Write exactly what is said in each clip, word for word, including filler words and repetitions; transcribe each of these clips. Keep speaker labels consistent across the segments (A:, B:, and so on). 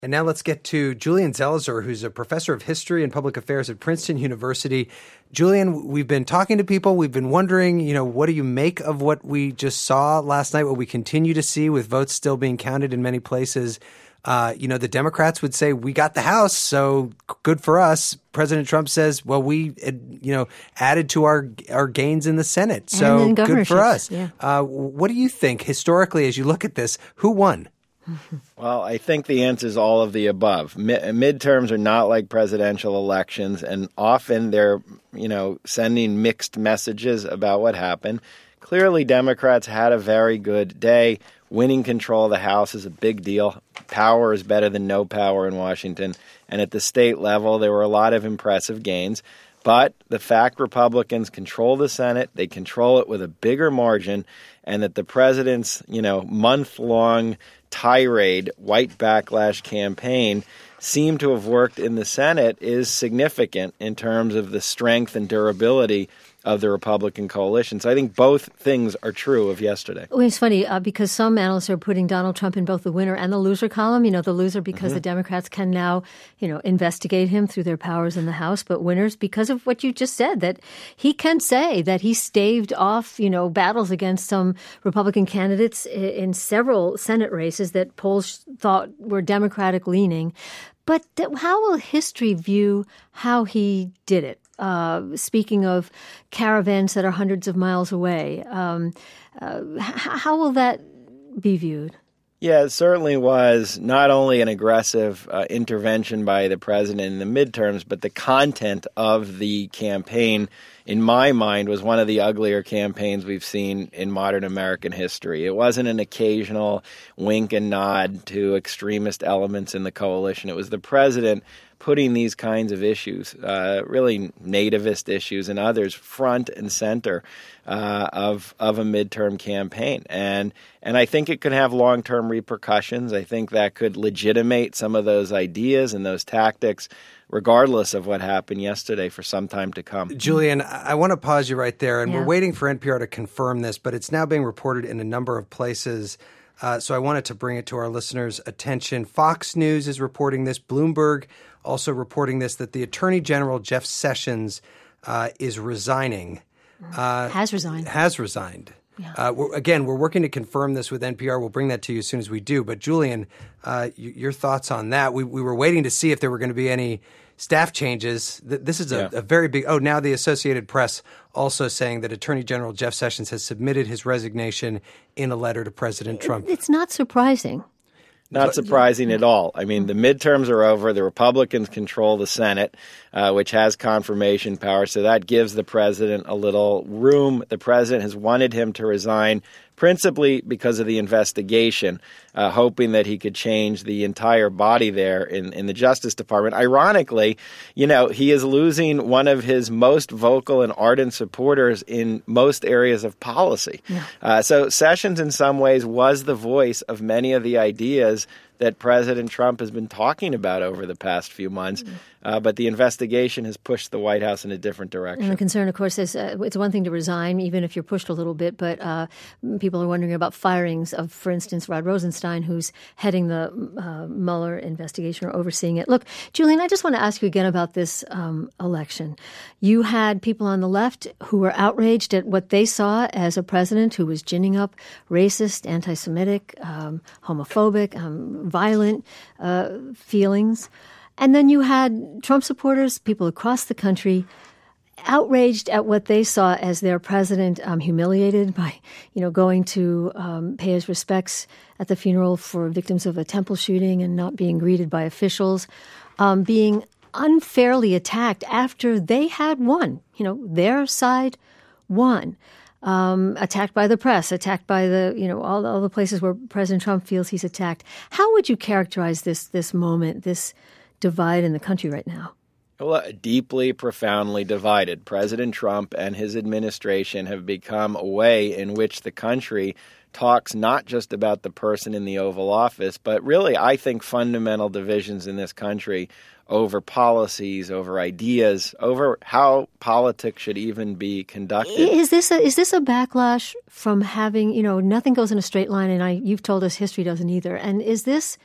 A: And now let's get to Julian Zelizer, who's a professor of history and public affairs at Princeton University. Julian, we've been talking to people. We've been wondering, you know, what do you make of what we just saw last night, what we continue to see with votes still being counted in many places? Uh, you know, the Democrats would say, we got the House, so good for us. President Trump says, well, we, you know, added to our our gains in the Senate, so good for us.
B: Yeah.
A: Uh, what do you think, historically, as you look at this, who won?
C: Well, I think the answer is all of the above. Mi- midterms are not like presidential elections, and often they're, you know, sending mixed messages about what happened. Clearly, Democrats had a very good day. Winning control of the House is a big deal. Power is better than no power in Washington. And at the state level, there were a lot of impressive gains. But the fact Republicans control the Senate, they control it with a bigger margin, and that the president's, you know, month-long tirade, white backlash campaign seemed to have worked in the Senate is significant in terms of the strength and durability of the Republican coalition. So I think both things are true of yesterday.
B: Well, it's funny uh, because some analysts are putting Donald Trump in both the winner and the loser column. You know, the loser because mm-hmm. the Democrats can now, you know, investigate him through their powers in the House, but winners because of what you just said, that he can say that he staved off, you know, battles against some Republican candidates in several Senate races that polls thought were Democratic leaning. But th- how will history view how he did it? Uh, speaking of caravans that are hundreds of miles away, um, uh, h- how will that be viewed?
C: Yeah, it certainly was not only an aggressive uh, intervention by the president in the midterms, but the content of the campaign, in my mind, was one of the uglier campaigns we've seen in modern American history. It wasn't an occasional wink and nod to extremist elements in the coalition. It was the president putting these kinds of issues, uh, really nativist issues and others, front and center uh, of of a midterm campaign. And and I think it could have long-term repercussions. I think that could legitimate some of those ideas and those tactics, regardless of what happened yesterday, for some time to come.
A: Julian, I want to pause you right there, and
B: yeah.
A: we're waiting for N P R to confirm this, but it's now being reported in a number of places. Uh, so I wanted to bring it to our listeners' attention. Fox News is reporting this. Bloomberg also reporting this, that the Attorney General, Jeff Sessions, uh, is resigning.
B: Uh, has resigned.
A: Has resigned.
B: Yeah.
A: Uh, we're, again, we're working to confirm this with N P R. We'll bring that to you as soon as we do. But, Julian, uh, y- your thoughts on that? We, we were waiting to see if there were going to be any staff changes. This is a,
C: yeah.
A: a very big – oh, now the Associated Press also saying that Attorney General Jeff Sessions has submitted his resignation in a letter to President Trump.
B: It's not surprising.
C: Not surprising at all. I mean, the midterms are over. The Republicans control the Senate, uh, which has confirmation power. So that gives the president a little room. The president has wanted him to resign principally because of the investigation, uh, hoping that he could change the entire body there in, in the Justice Department. Ironically, you know, he is losing one of his most vocal and ardent supporters in most areas of policy.
B: Yeah.
C: Uh, so Sessions, in some ways, was the voice of many of the ideas that President Trump has been talking about over the past few months. Uh, but the investigation has pushed the White House in a different direction.
B: And the concern, of course, is uh, it's one thing to resign, even if you're pushed a little bit, but uh, people are wondering about firings of, for instance, Rod Rosenstein, who's heading the uh, Mueller investigation or overseeing it. Look, Julian, I just want to ask you again about this um, election. You had people on the left who were outraged at what they saw as a president who was ginning up racist, anti-Semitic, um, homophobic, um, violent uh, feelings. And then you had Trump supporters, people across the country, outraged at what they saw as their president um, humiliated by, you know, going to um, pay his respects at the funeral for victims of a temple shooting and not being greeted by officials, um, being unfairly attacked after they had won. You know, their side won. Um, attacked by the press, attacked by the, you know, all, all the places where President Trump feels he's attacked. How would you characterize this this moment, this divide in the country right now?
C: Well, deeply, profoundly divided. President Trump and his administration have become a way in which the country talks not just about the person in the Oval Office, but really, I think, fundamental divisions in this country over policies, over ideas, over how politics should even be conducted.
B: Is this a, is this a backlash from having, you know, nothing goes in a straight line, and I you've told us history doesn't either. And is this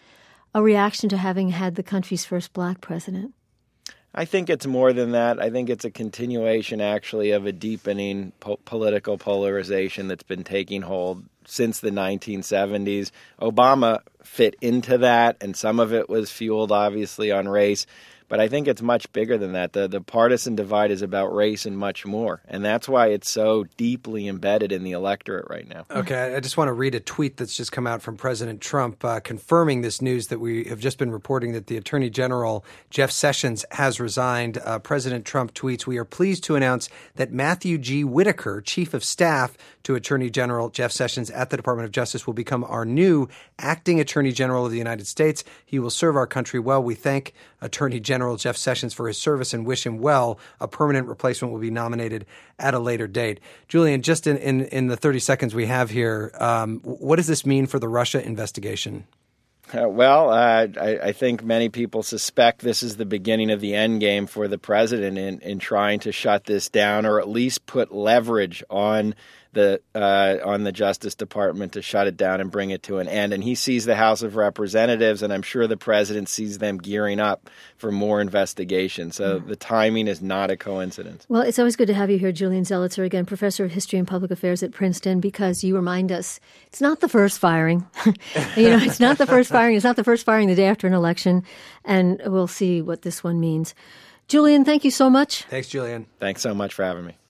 B: a reaction to having had the country's first black president?
C: I think it's more than that. I think it's a continuation, actually, of a deepening po- political polarization that's been taking hold since the nineteen seventies. Obama fit into that, and some of it was fueled, obviously, on race. But I think it's much bigger than that. The the partisan divide is about race and much more. And that's why it's so deeply embedded in the electorate right now.
A: Okay, I just want to read a tweet that's just come out from President Trump uh, confirming this news that we have just been reporting, that the Attorney General, Jeff Sessions, has resigned. Uh, President Trump tweets, "We are pleased to announce that Matthew G. Whitaker, Chief of Staff to Attorney General Jeff Sessions at the Department of Justice, will become our new acting Attorney General of the United States. He will serve our country well. We thank Attorney General Jeff Sessions for his service and wish him well. A permanent replacement will be nominated at a later date." Julian, just in, in, in the thirty seconds we have here, um, what does this mean for the Russia investigation?
C: Uh, well, uh, I, I think many people suspect this is the beginning of the end game for the president in, in trying to shut this down, or at least put leverage on the uh, on the Justice Department to shut it down and bring it to an end. And he sees the House of Representatives, and I'm sure the president sees them gearing up for more investigation. So mm. the timing is not a coincidence.
B: Well, it's always good to have you here, Julian Zelizer, again, professor of history and public affairs at Princeton, because you remind us it's not the first firing. you know, it's not the first firing. It's not the first firing the day after an election. And we'll see what this one means. Julian, thank you so much.
A: Thanks, Julian.
C: Thanks so much for having me.